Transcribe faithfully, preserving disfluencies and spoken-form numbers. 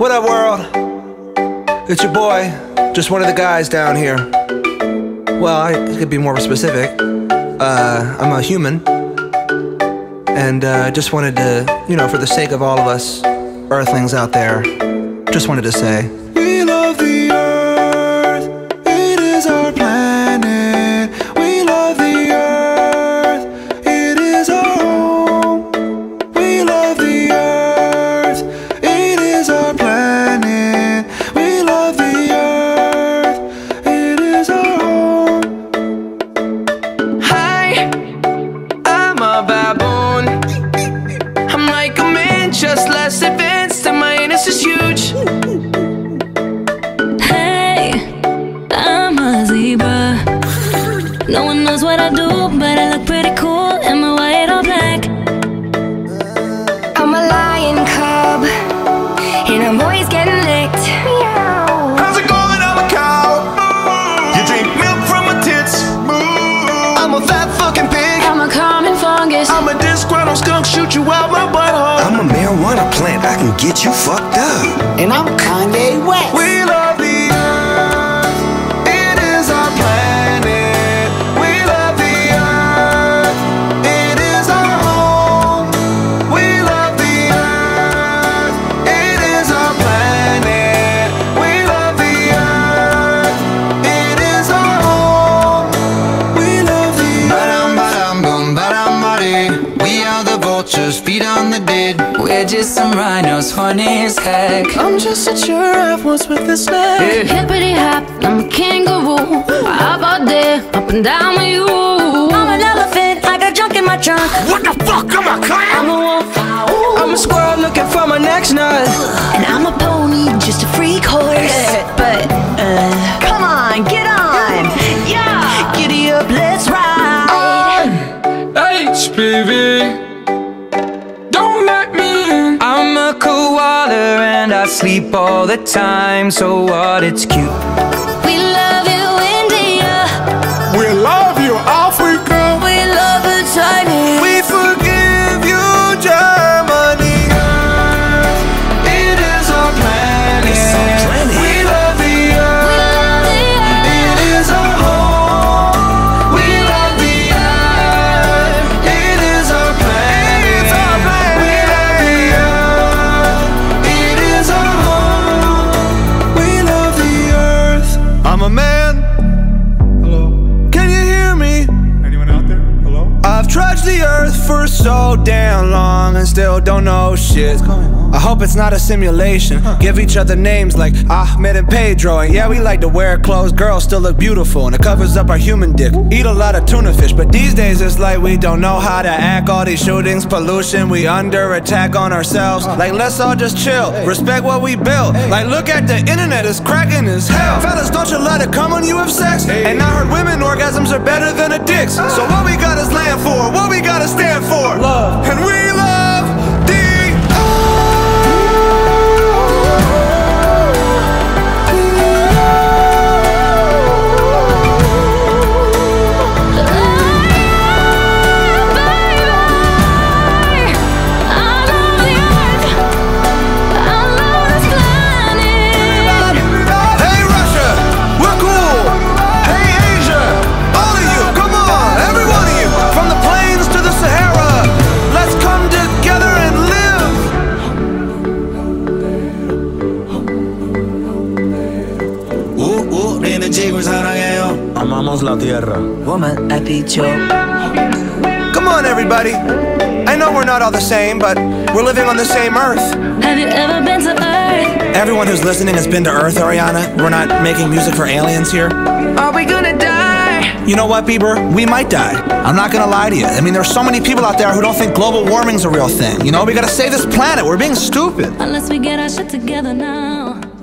What up, world? It's your boy, just one of the guys down here. Well, I could be more specific. Uh, I'm a human. And uh, just wanted to, you know, for the sake of all of us earthlings out there, just wanted to say, we love the earth, it is our planet. We love the earth, it is our home. We love the earth, it is our planet. We love the earth, it is our home. Hi, I'm a baboon. I'm like a man, just less advanced, and my anus is huge. Hey, I'm a zebra. No one knows what I do, but I look pretty cool in my white or black. I'm a lion cub, and I'm always getting licked. How's it going? I'm a cow. You drink milk from my tits. I'm a fat fucking pig. I'm a common fungus. I'm a disgruntled skunk, shoot you out my butthole. I'm a marijuana plant, I can get you fucked up. And I'm Kanye West. We love the earth, it is our planet. We love the earth, it is our home. We love the earth, it is our planet. We love the earth, it is our home. We love the earth. Ba-dum, ba-dum, boom, ba-dum, ba-dee. We are the vultures, feed on the dead. We're just some rhinos, funny as heck. I'm just a giraffe once with a snack. Hippity hop, I'm a kangaroo. I hop out there, up and down with you. I'm an elephant, I got junk in my trunk. What the fuck? I'm a clown. I'm a wolf, I'm a squirrel looking for my next nut. And I'm a pony, just a freak horse. But, uh, come on, get on. Yeah, giddy up, let's ride. H P V, don't let me in. I'm a koala and I sleep all the time. So what? It's cute. we love you, India. We love you, Africa. We love the tiny. We forgive you, Germany. It is our planet. It's our planet. We love the earth. It is our home. We love the earth. It is our planet. It's our planet. We love the earth. It is our home. We love the earth. I'm a man. Hello. Can you hear me? Anyone out there? Hello? I've trudged the earth for so damn long and still don't know shit. I hope it's not a simulation. Give each other names like Ahmed and Pedro. And yeah, we like to wear clothes, girls still look beautiful, and it covers up our human dick. Eat a lot of tuna fish, but these days it's like we don't know how to act. All these shootings, pollution, we under attack on ourselves. Like, let's all just chill, respect what we built. Like, look at the internet, it's cracking as hell. Fellas, don't you let it come when you have sex. And I heard women orgasms are better than a dick's. So what we got is land for, what we gotta stand for. Love. And we love the Hey Russia, we're cool. Hey Asia, all of you, come on, every one of you. From the plains to the Sahara, let's come together and live. Uh, uh, nene chicos, 사랑해요. Amamos la tierra. Woman, I dicho. Come on everybody. I know we're not all the same, but we're living on the same earth. Have you ever been to Earth? Everyone who's listening has been to Earth, Ariana. We're not making music for aliens here. Are we gonna die? You know what, Bieber? We might die. I'm not gonna lie to you. I mean, there's so many people out there who don't think global warming's a real thing. You know, we gotta save this planet. We're being stupid. Unless we get our shit together now.